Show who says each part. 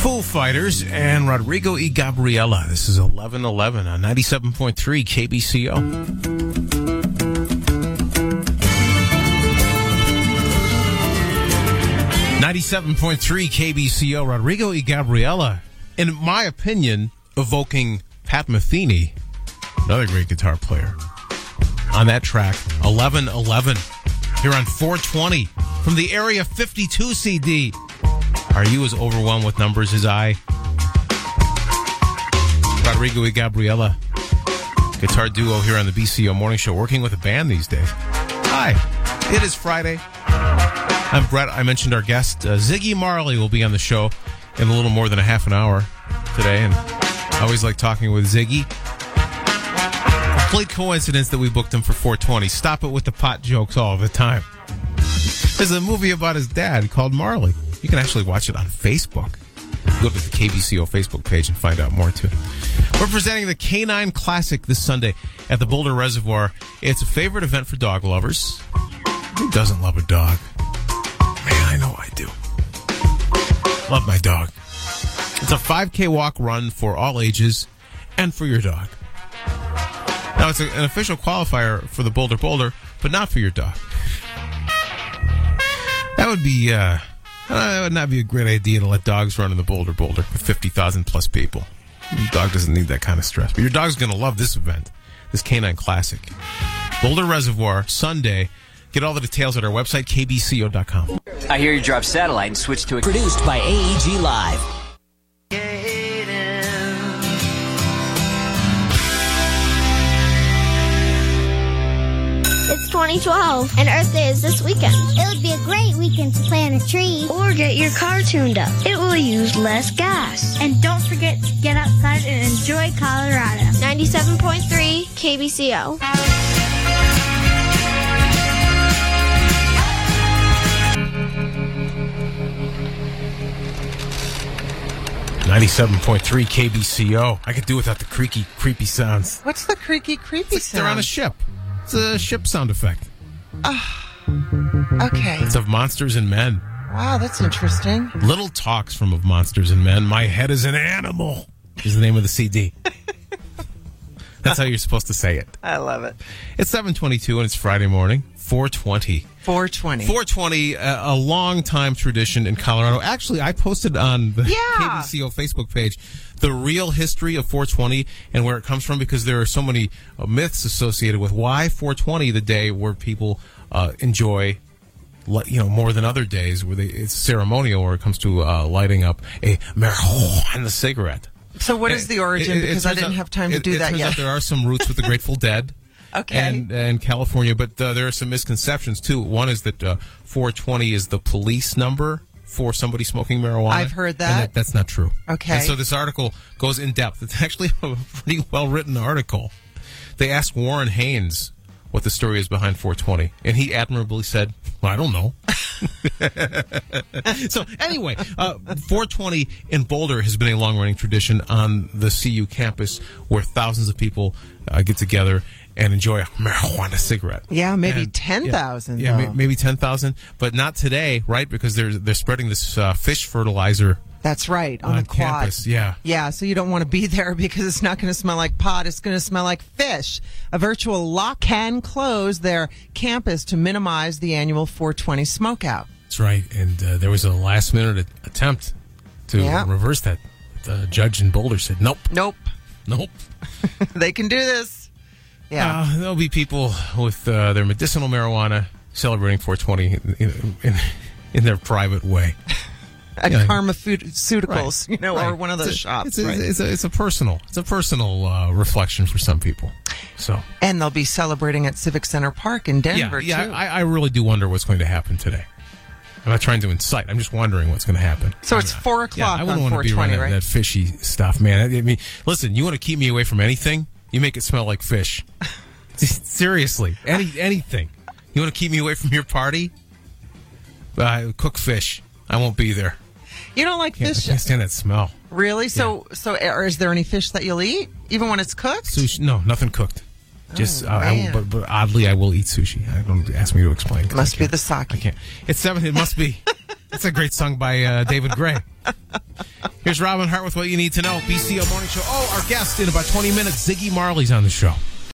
Speaker 1: Foo Fighters and Rodrigo y Gabriela. This is 11:11 on 97.3 KBCO. .3 KBCO, Rodrigo y Gabriela, in my opinion, evoking Pat Metheny, another great guitar player, on that track, 11:11, here on 420, from the Area 52 CD. Are you as overwhelmed with numbers as I? Rodrigo y Gabriela, guitar duo here on the BCO Morning Show, working with a band these days. Hi, it is Friday. I'm Brett. I mentioned our guest, Ziggy Marley, will be on the show in a little more than a half an hour today. And I always like talking with Ziggy. Complete coincidence that we booked him for 420. Stop it with the pot jokes all the time. There's a movie about his dad called Marley. You can actually watch it on Facebook. Go to the KBCO Facebook page and find out more, too. We're presenting the Canine Classic this Sunday at the Boulder Reservoir. It's a favorite event for dog lovers. Who doesn't love a dog? Man, I know I do. Love my dog. It's a 5K walk run for all ages and for your dog. Now, it's an official qualifier for the Boulder, but not for your dog. That would be, that would not be a great idea to let dogs run in the Boulder with 50,000 plus people. Your dog doesn't need that kind of stress. But your dog's going to love this event, this Canine Classic. Boulder Reservoir, Sunday. Get all the details at our website, kbco.com.
Speaker 2: I hear you dropped satellite and switched to a...
Speaker 3: Produced by AEG Live.
Speaker 4: It's 2012, and Earth Day is this weekend.
Speaker 5: It would be a great weekend to plant a tree.
Speaker 6: Or get your car tuned up. It will use less gas.
Speaker 5: And don't forget to get outside and enjoy Colorado.
Speaker 4: 97.3 KBCO.
Speaker 1: 97.3 KBCO. I could do without the creaky, creepy sounds.
Speaker 7: What's the creaky, creepy sound?
Speaker 1: They're on a ship. It's a ship sound effect.
Speaker 7: Okay.
Speaker 1: It's of Monsters and Men.
Speaker 7: Wow, that's interesting.
Speaker 1: Little Talks from Of Monsters and Men. My Head is an Animal is the name of the CD. That's how you're supposed to say it.
Speaker 7: I love it.
Speaker 1: It's 7:22 and it's Friday morning. 420.
Speaker 7: 420.
Speaker 1: A long-time tradition in Colorado. Actually, I posted on the KBCO Facebook page the real history of 420 and where it comes from, because there are so many myths associated with why 420, the day where people enjoy, more than other days, where it's ceremonial, where it comes to lighting up a marijuana cigarette.
Speaker 7: So what is the origin? Because I didn't have time to do that
Speaker 1: yet.
Speaker 7: yet.
Speaker 1: Out there are some roots with the Grateful Dead.
Speaker 7: Okay.
Speaker 1: And California, but there are some misconceptions, too. One is that 420 is the police number for somebody smoking marijuana.
Speaker 7: I've heard that.
Speaker 1: And that's not true.
Speaker 7: Okay.
Speaker 1: And so this article goes in depth. It's actually a pretty well-written article. They asked Warren Haynes what the story is behind 420, and he admirably said, well, I don't know. So anyway, 420 in Boulder has been a long-running tradition on the CU campus where thousands of people get together and enjoy a marijuana cigarette.
Speaker 7: Yeah, maybe 10,000.
Speaker 1: Yeah, maybe 10,000, but not today, right? Because they're spreading this fish fertilizer.
Speaker 7: That's right, on the quad.
Speaker 1: Campus, yeah.
Speaker 7: Yeah, so you don't want to be there because it's not going to smell like pot. It's going to smell like fish. A virtual lock can close their campus to minimize the annual 420 smokeout.
Speaker 1: That's right, and there was a last-minute attempt to reverse that. The judge in Boulder said, nope.
Speaker 7: They can do this. Yeah.
Speaker 1: There'll be people with their medicinal marijuana celebrating 420 in their private way.
Speaker 7: At Pharmaceuticals, right. Or one of those shops.
Speaker 1: It's a personal reflection for some people. So,
Speaker 7: and they'll be celebrating at Civic Center Park in Denver, too.
Speaker 1: I really do wonder what's going to happen today. I'm not trying to incite. I'm just wondering what's going to happen.
Speaker 7: So it's 4 o'clock
Speaker 1: on 420,
Speaker 7: I wouldn't want to be around
Speaker 1: that fishy stuff, man. I mean, listen, you want to keep me away from anything? You make it smell like fish. Seriously, anything. You want to keep me away from your party? Cook fish. I won't be there.
Speaker 7: You don't like fish?
Speaker 1: I can't stand that smell.
Speaker 7: Really? So is there any fish that you'll eat, even when it's cooked?
Speaker 1: Sushi? No, nothing cooked. Just, but oddly, I will eat sushi. I don't ask me to explain.
Speaker 7: Must be the sake.
Speaker 1: I can't. It's 7. It must be. That's a great song by David Gray. Here's Robin Hart with what you need to know. BCO Morning Show. Oh, our guest in about 20 minutes, Ziggy Marley's on the show.